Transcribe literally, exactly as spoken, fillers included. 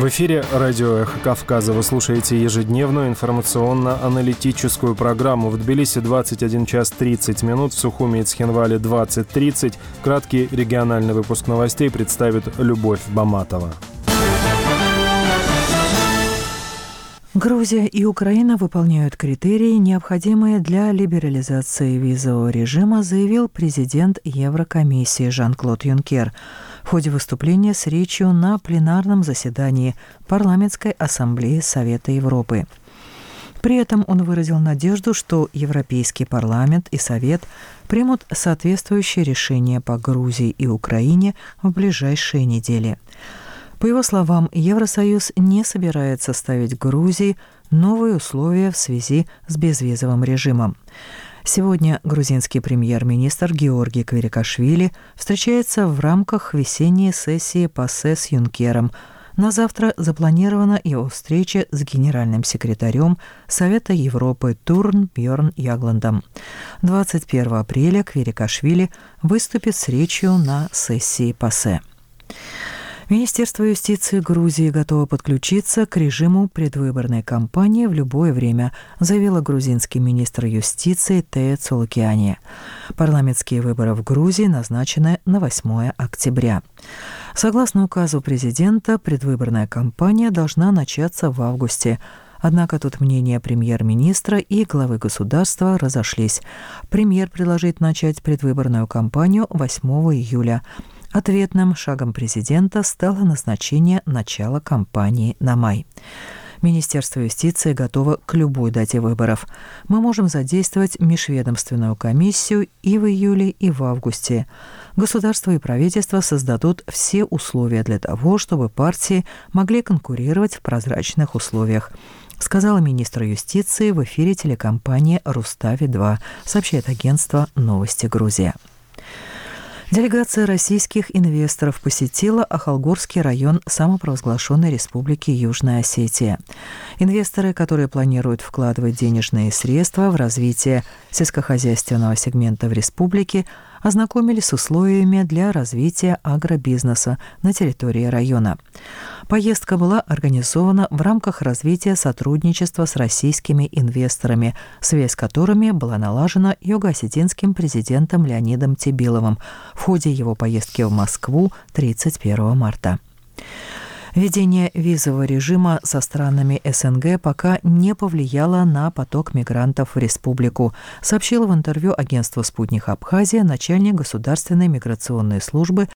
В эфире радио «Эхо Кавказа». Вы слушаете ежедневную информационно-аналитическую программу. В Тбилиси двадцать один час тридцать минут, в Сухуми и Цхинвале двадцать тридцать. Краткий региональный выпуск новостей представит Любовь Баматова. Грузия и Украина выполняют критерии, необходимые для либерализации визового режима, заявил президент Еврокомиссии Жан-Клод Юнкер в ходе выступления с речью на пленарном заседании Парламентской ассамблеи Совета Европы. При этом он выразил надежду, что Европейский парламент и Совет примут соответствующие решения по Грузии и Украине в ближайшие недели. По его словам, Евросоюз не собирается ставить Грузии новые условия в связи с безвизовым режимом. Сегодня грузинский премьер-министр Георгий Кверикашвили встречается в рамках весенней сессии ПАСЕ с Юнкером. На завтра запланирована его встреча с генеральным секретарем Совета Европы Турн Бьорн Ягландом. двадцать первого апреля Кверикашвили выступит с речью на сессии ПАСЕ. Министерство юстиции Грузии готово подключиться к режиму предвыборной кампании в любое время, заявила грузинский министр юстиции Тея Цолукиани. Парламентские выборы в Грузии назначены на восьмое октября. Согласно указу президента, предвыборная кампания должна начаться в августе. Однако тут мнения премьер-министра и главы государства разошлись. Премьер предложит начать предвыборную кампанию восьмого июля. Ответным шагом президента стало назначение начала кампании на май. Министерство юстиции готово к любой дате выборов. Мы можем задействовать межведомственную комиссию и в июле, и в августе. Государство и правительство создадут все условия для того, чтобы партии могли конкурировать в прозрачных условиях, сказала министр юстиции в эфире телекомпании «Рустави-два», сообщает агентство «Новости Грузия». Делегация российских инвесторов посетила Ахалгорский район самопровозглашенной Республики Южная Осетия. Инвесторы, которые планируют вкладывать денежные средства в развитие сельскохозяйственного сегмента в республике, ознакомились с условиями для развития агробизнеса на территории района. Поездка была организована в рамках развития сотрудничества с российскими инвесторами, связь с которыми была налажена юго-осетинским президентом Леонидом Тебиловым в ходе его поездки в Москву тридцать первого марта. Введение визового режима со странами СНГ пока не повлияло на поток мигрантов в республику, сообщила в интервью агентству «Спутник Абхазия» начальник Государственной миграционной службы